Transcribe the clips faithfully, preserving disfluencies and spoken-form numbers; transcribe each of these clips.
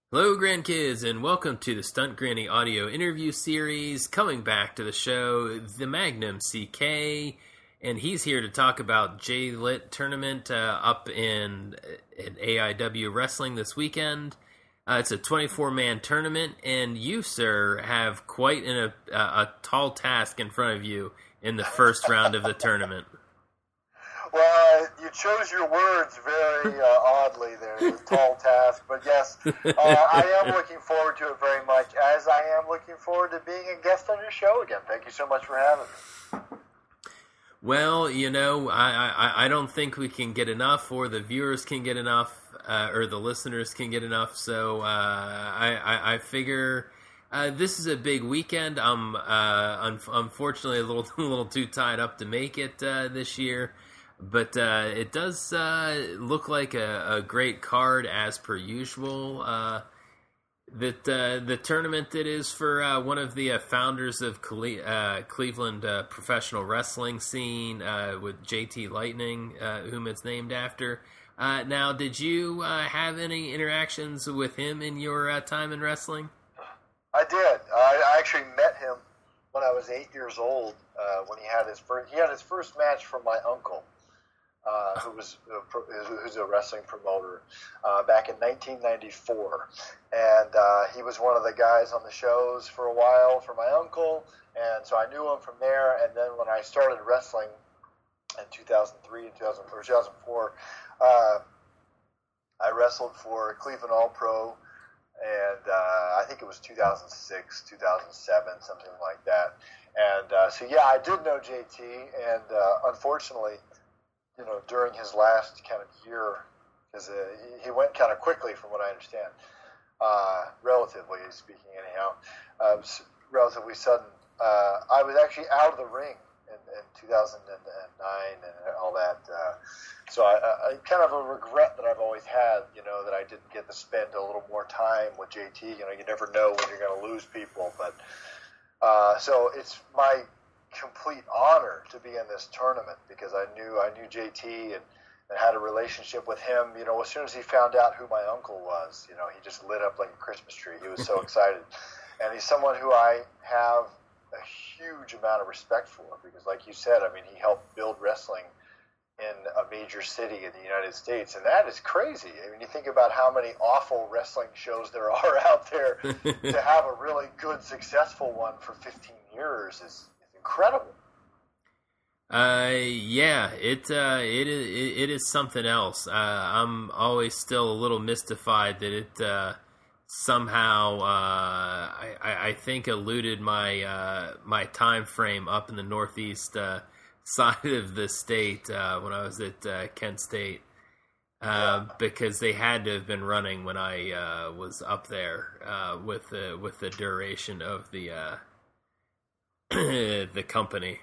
Hello, grandkids, and welcome to the Stunt Granny audio interview series. Coming back to the show, the Magnum C K, and he's here to talk about J-Lit tournament uh, up in, in A I W Wrestling this weekend. Uh, it's a twenty-four man tournament, and you, sir, have quite an, a, a tall task in front of you in the first round of the tournament. Well, uh, you chose your words very uh, oddly there, the tall task. But yes, uh, I am looking forward to it very much, as I am looking forward to being a guest on your show again. Thank you so much for having me. Well, you know, I, I, I don't think we can get enough, or the viewers can get enough, uh, or the listeners can get enough. So uh, I, I, I figure uh, this is a big weekend. I'm uh, un- unfortunately a little a little too tied up to make it uh, this year. But uh, it does uh, look like a, a great card as per usual. Uh, that uh, the tournament that is for uh, one of the uh, founders of Cle- uh, Cleveland uh, professional wrestling scene uh, with J T Lightning, uh, whom it's named after. Uh, now, did you uh, have any interactions with him in your uh, time in wrestling? I did. I actually met him when I was eight years old. Uh, when he had his first, he had his first match from my uncle. Uh, who was uh, who's a wrestling promoter uh, back in nineteen ninety-four, and uh, he was one of the guys on the shows for a while for my uncle, and so I knew him from there. And then when I started wrestling in two thousand three and two thousand, or two thousand four, uh, I wrestled for Cleveland All Pro, and uh, I think it was two thousand six, two thousand seven, something like that. And uh, so yeah, I did know J T, and uh, unfortunately, you know, during his last kind of year, because uh, he, he went kind of quickly from what I understand, uh, relatively speaking anyhow, uh, relatively sudden. Uh, I was actually out of the ring in, in two thousand nine and all that. Uh, so I, I kind of a regret that I've always had, you know, that I didn't get to spend a little more time with J T. You know, you never know when you're going to lose people. But uh, so it's my complete honor to be in this tournament, because I knew I knew J T and, and had a relationship with him. You know, as soon as he found out who my uncle was, you know, he just lit up like a Christmas tree. He was so excited. And he's someone who I have a huge amount of respect for, because like you said, I mean, he helped build wrestling in a major city in the United States, and that is crazy. I mean, you think about how many awful wrestling shows there are out there. To have a really good, successful one for fifteen years is incredible. Uh, yeah, it uh, it is it, it is something else. Uh, I'm always still a little mystified that it uh, somehow uh, I, I think eluded my uh, my time frame up in the northeast uh, side of the state uh, when I was at uh, Kent State, uh, yeah. because they had to have been running when I uh, was up there uh, with the with the duration of the. Uh, the company.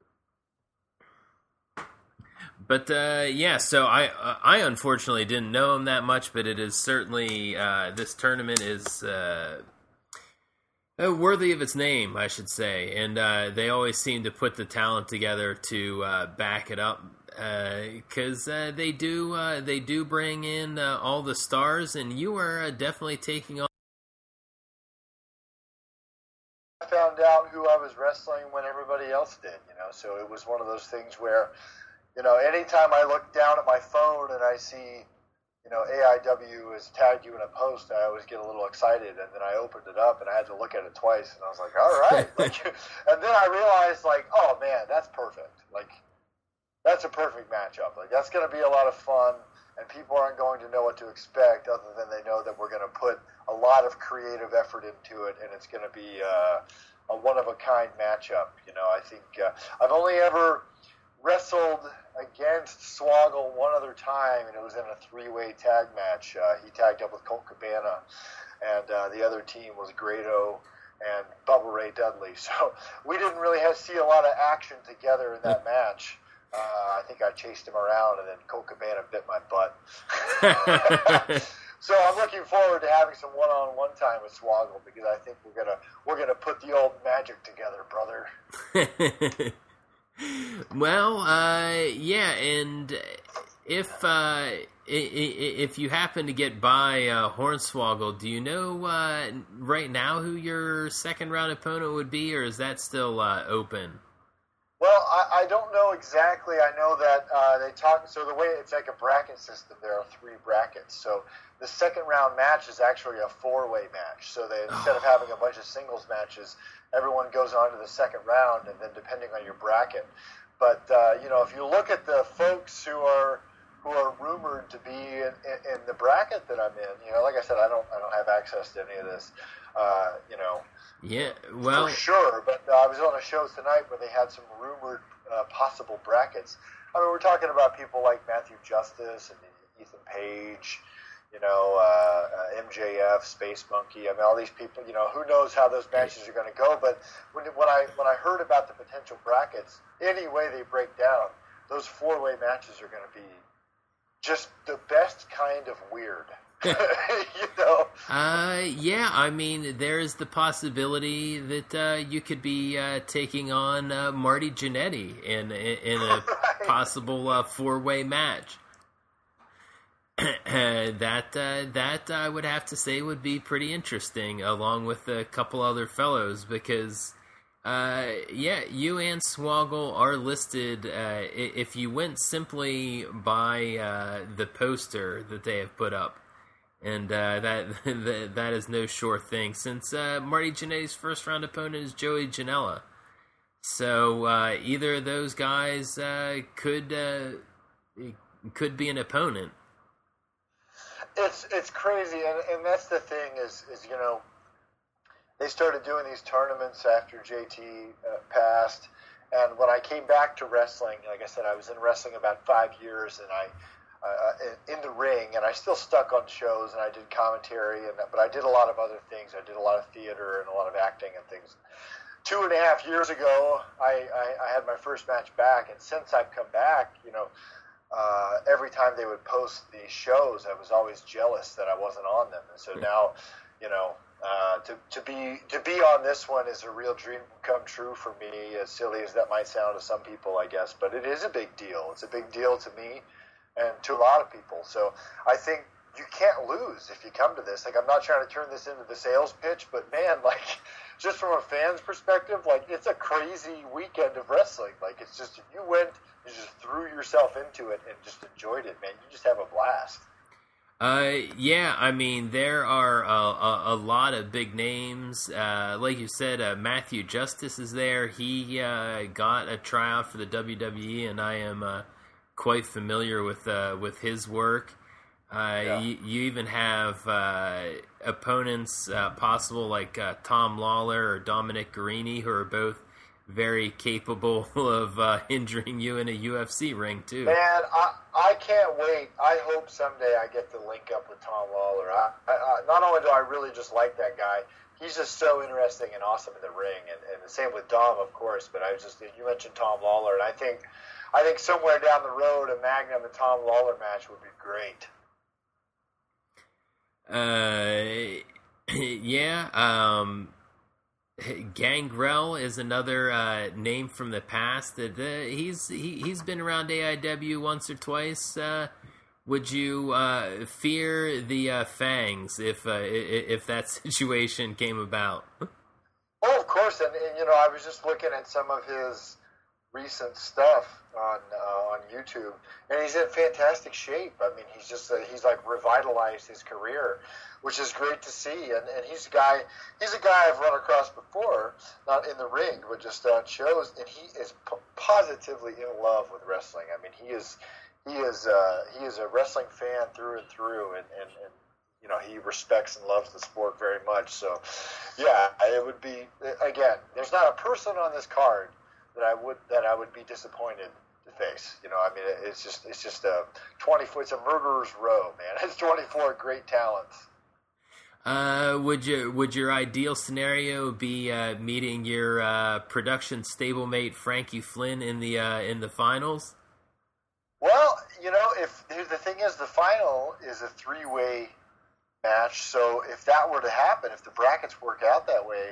But uh, yeah, so I uh, I unfortunately didn't know him that much, but it is certainly uh, this tournament is uh, uh, worthy of its name, I should say, and uh, they always seem to put the talent together to uh, back it up, because uh, uh, they do uh, they do bring in uh, all the stars, and you are uh, definitely taking on. Found out who I was wrestling when everybody else did, you know, so it was one of those things where, you know, anytime I look down at my phone and I see, you know, A I W has tagged you in a post, I always get a little excited, and then I opened it up and I had to look at it twice, and I was like, all right, like, and then I realized, like, oh man, that's perfect, like, that's a perfect matchup, like, that's going to be a lot of fun, and people aren't going to know what to expect, other than they know that we're going to put a lot of creative effort into it, and it's going to be uh, a one-of-a-kind matchup. You know, I think uh, I've only ever wrestled against Swoggle one other time, and it was in a three-way tag match. Uh, he tagged up with Colt Cabana, and uh, the other team was Grado and Bubba Ray Dudley. So we didn't really have see a lot of action together in that match. Uh, I think I chased him around, and then Colt Cabana bit my butt. So I'm looking forward to having some one-on-one time with Swoggle, because I think we're gonna we're gonna put the old magic together, brother. Well, uh, yeah, and if uh, if you happen to get by uh, Hornswoggle, do you know uh, right now who your second round opponent would be, or is that still uh, open? Well, I, I don't know exactly. I know that uh, they talk. So the way it's like a bracket system, there are three brackets. So the second round match is actually a four-way match. So they, instead of having a bunch of singles matches, everyone goes on to the second round, and then depending on your bracket. But uh, you know, if you look at the folks who are who are rumored to be in, in, in the bracket that I'm in, you know, like I said, I don't I don't have access to any of this. Uh, you know. Yeah, well, for sure. But uh, I was on a show tonight where they had some rumored uh, possible brackets. I mean, we're talking about people like Matthew Justice and Ethan Page, you know, uh, uh, M J F, Space Monkey. I mean, all these people. You know, who knows how those matches are going to go? But when when I when I heard about the potential brackets, any way they break down, those four way matches are going to be just the best kind of weird. you know? Uh, yeah, I mean, there's the possibility that uh, you could be uh, taking on uh, Marty Jannetty in in a right. possible uh, four-way match. that uh, that I would have to say would be pretty interesting, along with a couple other fellows, because uh, yeah, you and Swoggle are listed. Uh, if you went simply by uh, the poster that they have put up. And uh, that, that that is no sure thing, since uh, Marty Jannetty's first round opponent is Joey Janela. So uh, either of those guys uh, could uh, could be an opponent. It's it's crazy, and, and that's the thing is is you know they started doing these tournaments after J T uh, passed, and when I came back to wrestling, like I said, I was in wrestling about five years, and I. Uh, in, in the ring, and I still stuck on shows, and I did commentary, and but I did a lot of other things. I did a lot of theater and a lot of acting and things. Two and a half years ago, I, I, I had my first match back, and since I've come back, you know, uh, every time they would post these shows, I was always jealous that I wasn't on them, and so now, you know, uh, to to be to be on this one is a real dream come true for me. As silly as that might sound to some people, I guess, but it is a big deal. It's a big deal to me. And to a lot of people. So I think you can't lose if you come to this. Like, I'm not trying to turn this into the sales pitch, but man, like, just from a fan's perspective, like, it's a crazy weekend of wrestling. Like, it's just, if you went, you just threw yourself into it and just enjoyed it, man. You just have a blast. Uh, yeah, I mean, there are a, a, a lot of big names. Uh, like you said, uh, Matthew Justice is there. He uh, got a tryout for the W W E, and I am... Uh, quite familiar with uh, with his work. Uh, yeah. you, you even have uh, opponents uh, possible like uh, Tom Lawler or Dominic Garrini, who are both very capable of uh, injuring you in a U F C ring too. Man, I, I can't wait. I hope someday I get to link up with Tom Lawler. I, I, I, not only do I really just like that guy, he's just so interesting and awesome in the ring, and, and the same with Dom, of course. But I was just you mentioned Tom Lawler, and I think. I think somewhere down the road, a Magnum and Tom Lawler match would be great. Uh, yeah. Um, Gangrel is another uh, name from the past. That uh, he's he, he's been around A I W once or twice. Uh, would you uh, fear the uh, Fangs if uh, if that situation came about? Oh, of course, and, and you know, I was just looking at some of his recent stuff on uh, on YouTube, and he's in fantastic shape. I mean, he's just uh, he's like revitalized his career, which is great to see. And, and he's a guy he's a guy I've run across before, not in the ring, but just on shows. And he is p- positively in love with wrestling. I mean, he is he is uh, he is a wrestling fan through and through, and, and, and you know, he respects and loves the sport very much. So, yeah, it would be again. There's not a person on this card that I would that I would be disappointed to face. You know, I mean, it's just it's just a twenty-four. It's a murderer's row, man. It's twenty-four great talents. Uh, would you would your ideal scenario be uh, meeting your uh, production stablemate Frankie Flynn in the uh, in the finals? Well, you know, if the thing is, the final is a three-way match. So if that were to happen, if the brackets work out that way,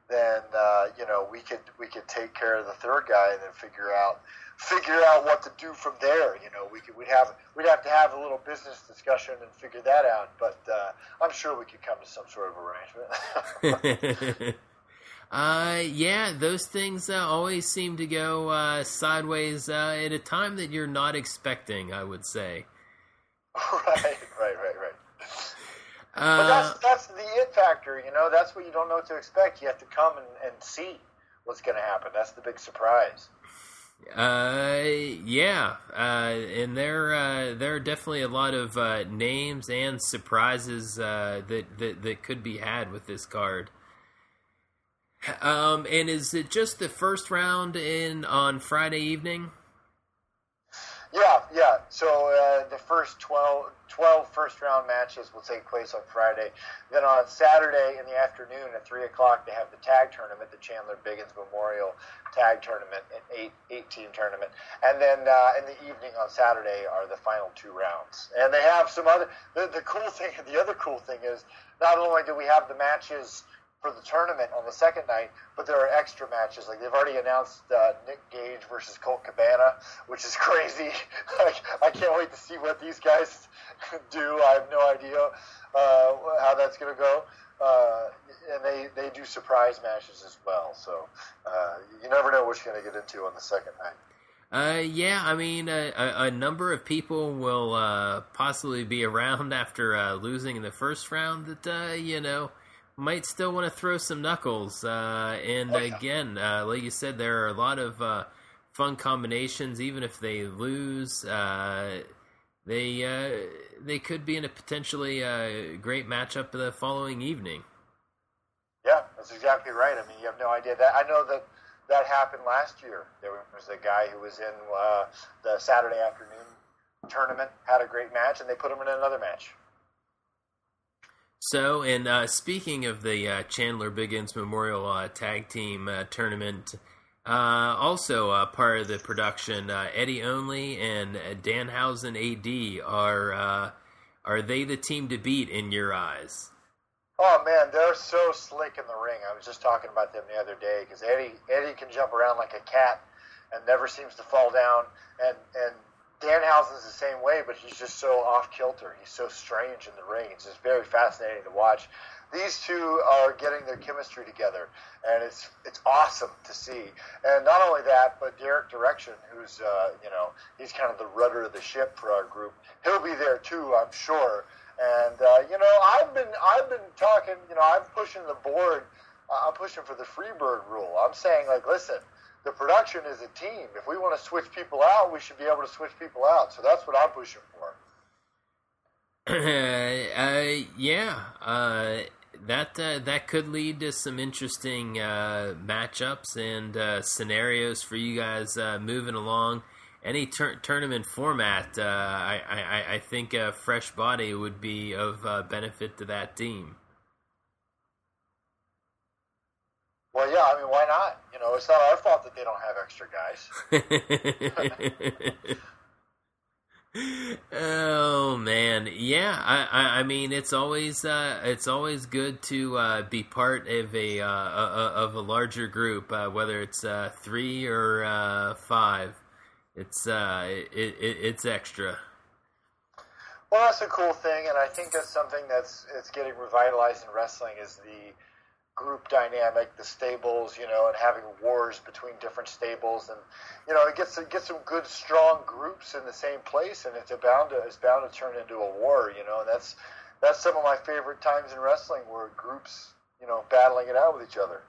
then uh, you know we could we could take care of the third guy and then figure out figure out what to do from there. You know, we could we'd have we'd have to have a little business discussion and figure that out. But uh, I'm sure we could come to some sort of arrangement. uh, yeah, those things uh, always seem to go uh, sideways uh, at a time that you're not expecting, I would say. Right, right, right, right. Uh, but that's that's the it factor, you know. That's what you don't know what to expect. You have to come and, and see what's going to happen. That's the big surprise. Uh, yeah, uh, and there uh, there are definitely a lot of uh, names and surprises uh, that, that that could be had with this card. Um, and is it just the first round in on Friday evening? Yeah, yeah. So uh, the first twelve, twelve first-round matches will take place on Friday. Then on Saturday in the afternoon at three o'clock, they have the tag tournament, the Chandler Biggins Memorial Tag Tournament, an eight, eight-team tournament. And then uh, in the evening on Saturday are the final two rounds. And they have some other... The, the cool thing, the other cool thing is, not only do we have the matches for the tournament on the second night, but there are extra matches. Like, they've already announced uh, Nick Gage versus Colt Cabana, which is crazy. Like, I can't wait to see what these guys do. I have no idea uh, how that's going to go. Uh, and they, they do surprise matches as well. So uh, you never know what you're going to get into on the second night. Uh, yeah, I mean, uh, a, a number of people will uh, possibly be around after uh, losing in the first round that, uh, you know, might still want to throw some knuckles. Uh, and oh, yeah. again, uh, like you said, there are a lot of uh, fun combinations. Even if they lose, uh, they uh, they could be in a potentially uh, great matchup the following evening. Yeah, that's exactly right. I mean, you have no idea. That I know that that happened last year. There was a guy who was in uh, the Saturday afternoon tournament, had a great match, and they put him in another match. So, and uh, speaking of the uh, Chandler Biggins Memorial uh, Tag Team uh, Tournament, uh, also uh, part of the production, uh, Eddie Only and Danhausen A D, are uh, are they the team to beat in your eyes? Oh man, they're so slick in the ring. I was just talking about them the other day because Eddie Eddie can jump around like a cat and never seems to fall down, and and Danhausen's the same way, but he's just so off kilter. He's so strange in the ring. It's just very fascinating to watch. These two are getting their chemistry together, and it's it's awesome to see. And not only that, but Derek Direction, who's uh, you know he's kind of the rudder of the ship for our group. He'll be there too, I'm sure. And uh, you know, I've been I've been talking. You know, I'm pushing the board. Uh, I'm pushing for the Freebird rule. I'm saying, like, listen. The production is a team. If we want to switch people out, we should be able to switch people out. So that's what I'm pushing for. uh, yeah, uh, that uh, that could lead to some interesting uh, matchups and uh, scenarios for you guys uh, moving along. Any tur- tournament format, uh, I, I, I think a fresh body would be of uh, benefit to that team. Well, yeah, I mean, why not? You know, it's not our fault that they don't have extra guys. Oh man, yeah. I, I, I mean, it's always uh, it's always good to uh, be part of a, uh, a of a larger group, uh, whether it's uh, three or uh, five. It's uh, it, it, it's extra. Well, that's a cool thing, and I think that's something that's it's getting revitalized in wrestling is the group dynamic, the stables, you know, and having wars between different stables, and you know, it gets it gets some good, strong groups in the same place, and it's bound to it's bound to turn into a war, you know, and that's that's some of my favorite times in wrestling, where groups, you know, battling it out with each other.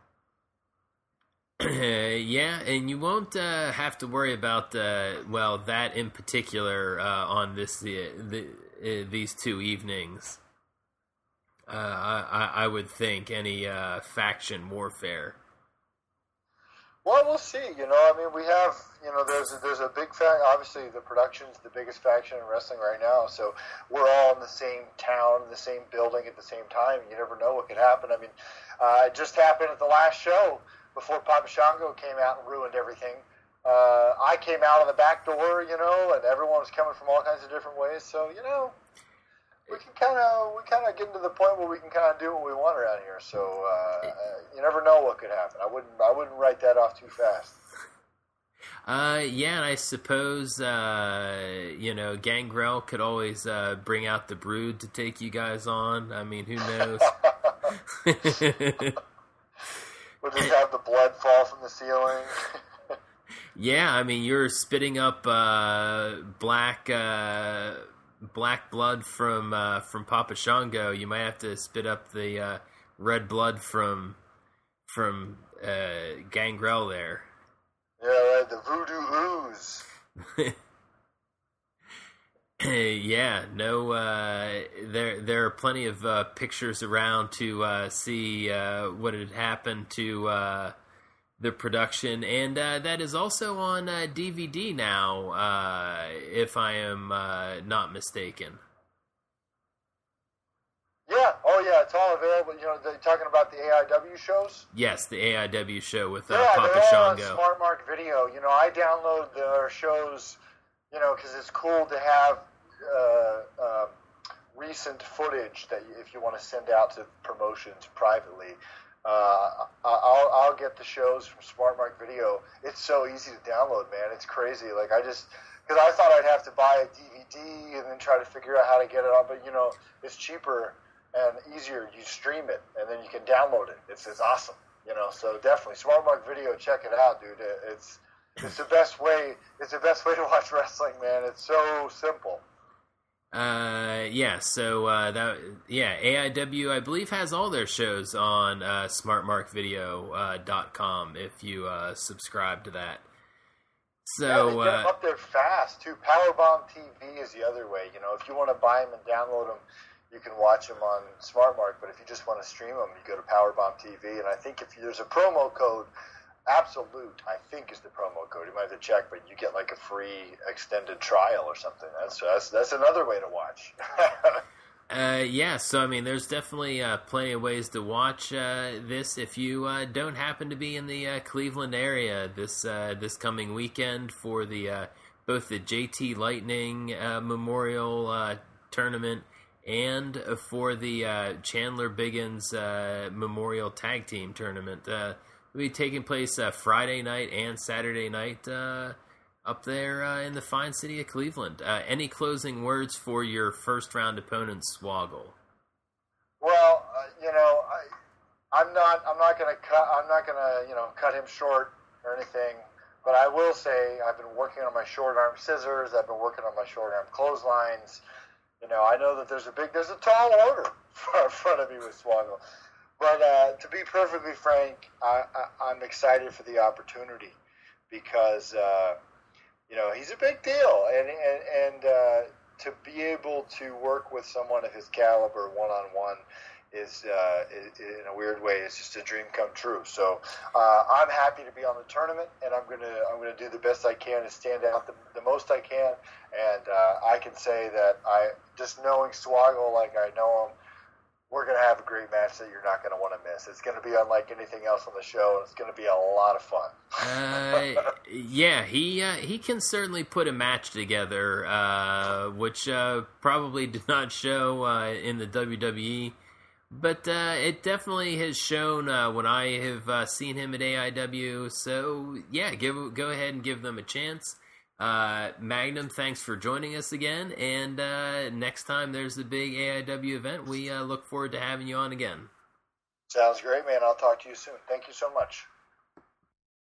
Yeah, and you won't uh, have to worry about uh, well that in particular uh, on this uh, the, uh, these two evenings. Uh, I, I would think any uh, faction warfare. Well, we'll see. You know, I mean, we have, you know, there's a, there's a big fact. Obviously, the production's the biggest faction in wrestling right now. So we're all in the same town, the same building at the same time. You never know what could happen. I mean, uh, it just happened at the last show before Papa Shango came out and ruined everything. Uh, I came out of the back door, you know, and everyone was coming from all kinds of different ways. So, you know. we can kind of we kind of get to the point where we can kind of do what we want around here. So uh, you never know what could happen. I wouldn't I wouldn't write that off too fast. Uh, yeah, and I suppose uh, you know Gangrel could always uh, bring out the Brood to take you guys on. I mean, who knows? We'll just have the blood fall from the ceiling. Yeah, I mean, you're spitting up uh, black uh, black blood from uh, from Papa Shango. You might have to spit up the uh, red blood from from uh, Gangrel there. Yeah, right. The voodoo ooze. Yeah, no. Uh, there there are plenty of uh, pictures around to uh, see uh, what had happened to uh, the production, and uh, that is also on uh, D V D now, uh, if I am uh, not mistaken. Yeah. Oh, yeah. It's all available. You know, they're talking about the A I W shows. Yes, the A I W show with uh, yeah, Papa they're all on Shango. Smart Mark Video. You know, I download their shows. You know, because it's cool to have uh, uh, recent footage that if you want to send out to promotions privately. Uh, I'll, I'll get the shows from Smart Mark Video. It's so easy to download, man. It's crazy. Like, I just, because I thought I'd have to buy a D V D and then try to figure out how to get it on, but, you know, it's cheaper and easier. You stream it, and then you can download it. It's, it's awesome, you know, so definitely. Smart Mark Video, check it out, dude. It's it's the best way, it's the best way to watch wrestling, man. It's so simple. Uh, yeah, so, uh, that, yeah, A I W, I believe, has all their shows on, uh, smart mark video dot com if you, uh, subscribe to that. So, yeah, they get uh, them up there fast, too. Powerbomb T V is the other way. You know, if you want to buy them and download them, you can watch them on Smart Mark, but if you just want to stream them, you go to Powerbomb T V, and I think if there's a promo code, Absolute, I think, is the promo code. You might have to check, but you get like a free extended trial or something. That's that's, that's another way to watch. uh, yeah, so I mean, there's definitely uh, plenty of ways to watch uh, this if you uh, don't happen to be in the uh, Cleveland area this uh, this coming weekend for the uh, both the J T Lightning uh, Memorial uh, Tournament and for the uh, Chandler Biggins uh, Memorial Tag Team Tournament. Uh, Will be taking place uh, Friday night and Saturday night uh, up there uh, in the fine city of Cleveland. Uh, any closing words for your first round opponent, Swoggle? Well, uh, you know, I, I'm not. I'm not going to cut. I'm not going to, you know, cut him short or anything. But I will say, I've been working on my short arm scissors. I've been working on my short arm clotheslines. You know, I know that there's a big, there's a tall order in front of me with Swoggle. But uh, to be perfectly frank, I, I, I'm excited for the opportunity because, uh, you know, he's a big deal. And, and, and uh, to be able to work with someone of his caliber one-on-one is, uh, is, in a weird way, is just a dream come true. So uh, I'm happy to be on the tournament, and I'm going to I'm gonna do the best I can to stand out the, the most I can. And uh, I can say that I just knowing Swoggle like I know him, we're going to have a great match that you're not going to want to miss. It's going to be unlike anything else on the show, and it's going to be a lot of fun. uh, yeah, he uh, he can certainly put a match together, uh, which uh, probably did not show uh, in the W W E. But uh, it definitely has shown uh, when I have uh, seen him at A I W. So, yeah, give, go ahead and give them a chance. Uh, Magnum, thanks for joining us again, and uh, next time there's a big A I W event, we uh, look forward to having you on again. Sounds great, man. I'll talk to you soon. Thank you so much.